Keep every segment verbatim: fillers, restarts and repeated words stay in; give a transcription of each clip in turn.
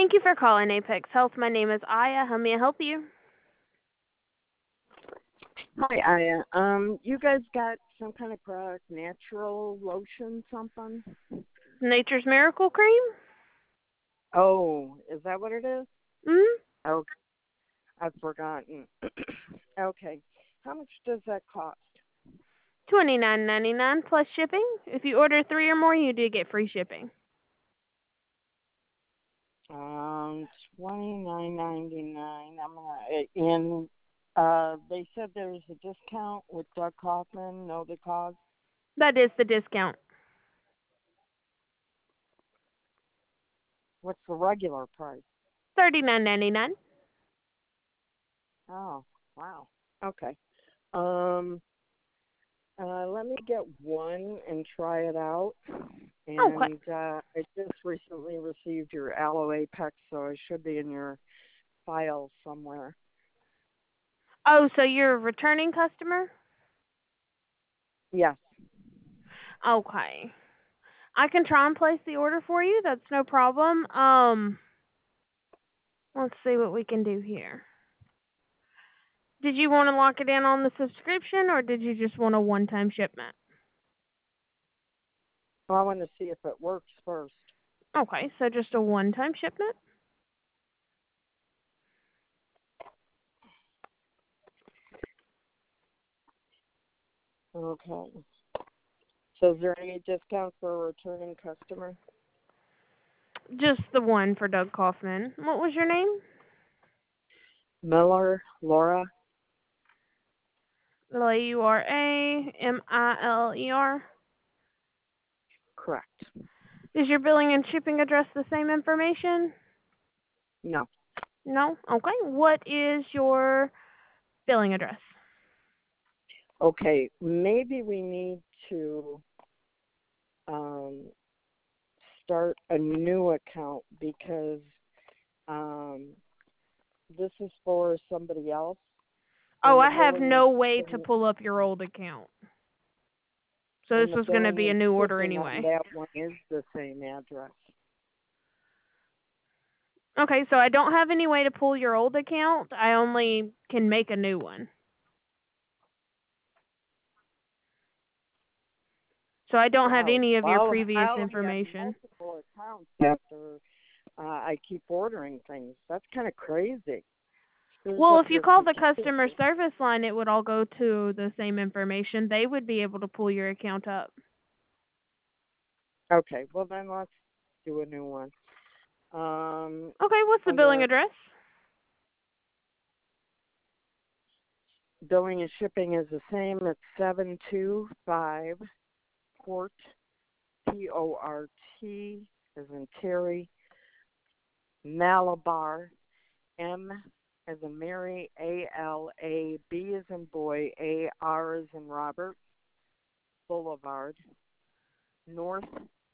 Thank you for calling Apex Health. My name is Aya. How may I help you? Hi, Aya. Um, you guys got some kind of product, natural lotion, something? Nature's Miracle Cream? Oh, is that what it is? Mm-hmm. Okay, I've forgotten. Okay, how much does that cost? twenty-nine ninety-nine plus shipping. If you order three or more, you do get free shipping. Um, twenty nine ninety nine. I'm gonna and uh, they said there was a discount with Doug Kaufman. Know the cause? That is the discount. What's the regular price? thirty-nine ninety-nine. Oh, wow. Okay. Um. Uh, let me get one and try it out. Okay. And uh, I just recently received your Aloe Apex, so it should be in your file somewhere. Oh, so you're a returning customer? Yes. Okay. I can try and place the order for you. That's no problem. Um, let's see what we can do here. Did you want to lock it in on the subscription, or did you just want a one-time shipment? Well, I want to see if it works first. Okay, so just a one-time shipment. Okay. So is there any discount for a returning customer? Just the one for Doug Kaufman. What was your name? Miller, Laura? L A U R A M I L L E R. Correct. Is your billing and shipping address the same information? No. No? Okay. What is your billing address? Okay, maybe we need to um, start a new account because um, this is for somebody else. Oh, And the I have billing and no way to shipping, pull up your old account. So and this the was going to billing be a and new order shipping on anyway. that one is the same address. Okay, so I don't have any way to pull your old account. I only can make a new one. So I don't have Wow. any of your Well, previous I'll have information. multiple accounts after uh, I keep ordering things. That's kind of crazy. Screws Well, up if you your call the computer. customer service line, it would all go to the same information. They would be able to pull your account up. Okay, well then let's do a new one. Um, Okay, what's the billing under address? billing and shipping is the same. It's seven two five Port, P O R T, as in Terry, Malabar, M as in Mary, A L A, B as in boy, A R as in Robert, Boulevard, Northeast.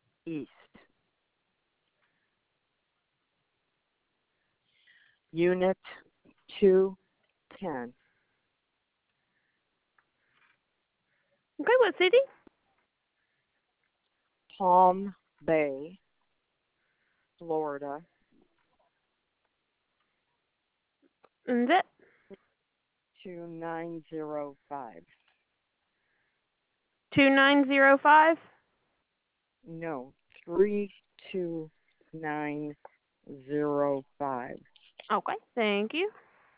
Unit two ten. Okay, what city? Palm Bay, Florida, And zip. two nine zero five. two nine zero five? No, three two nine zero five. Okay, thank you.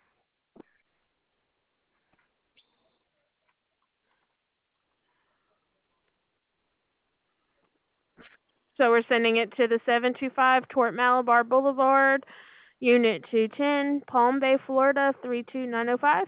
So we're sending it to the seven two five Tort Malabar Boulevard, Unit two ten, Palm Bay, Florida, three two nine zero five?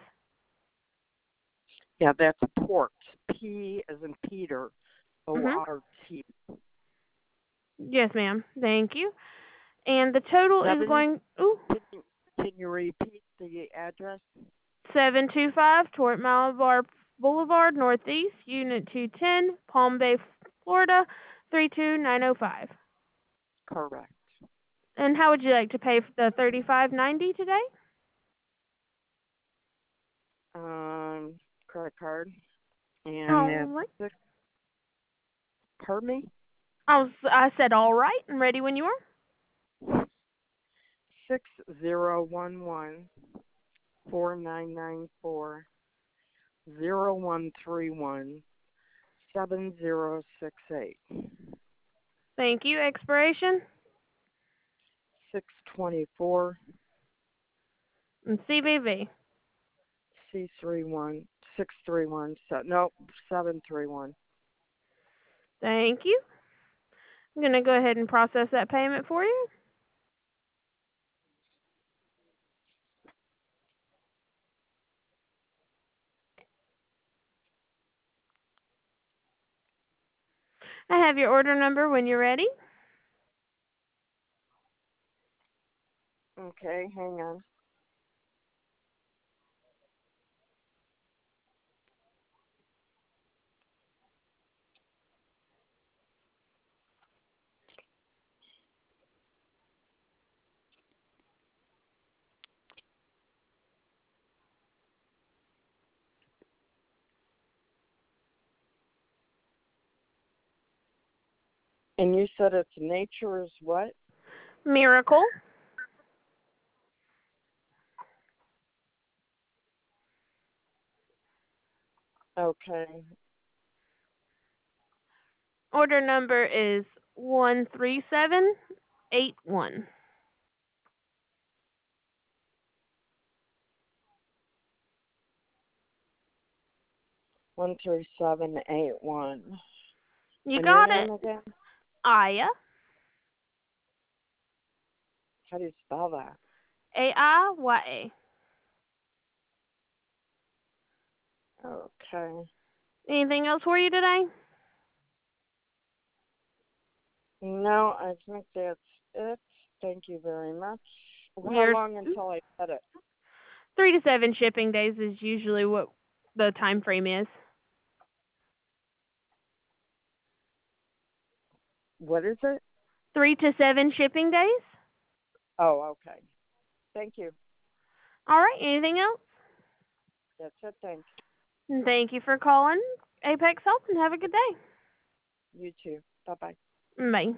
Yeah, that's Port. P as in Peter, O Mm-hmm. R T. Yes, ma'am. Thank you. And the total is Seven. going, ooh, Can you, can you repeat the address? seven two five Tort Malabar Boulevard, Northeast, Unit two ten, Palm Bay, Florida, three two nine zero five. Correct. And how would you like to pay for the thirty-five ninety today? Um, credit card. And All that's right. six. Pardon me? I was, I said all right. I'm ready when you are. six zero one one four nine nine four zero one three one seven zero six eight. Thank you. Expiration Six twenty four. and C V V. C three one six three one. No, seven three one. Thank you. I'm going to go ahead and process that payment for you. I have your order number when you're ready. Okay, hang on. And you said it's Nature's what? Miracle. Okay. Order number is one three seven eight one. One three seven eight one. You And got your it. name again? Aya. How do you spell that? A I Y A. Okay. Anything else for you today? No, I think that's it. Thank you very much. How You're long until I get it? three to seven shipping days is usually what the time frame is. What is it? Three to seven shipping days. Oh, okay. Thank you. All right. Anything else? That's it. Thanks. Thank you for calling Apex Health and have a good day. You too. Bye-bye. Bye.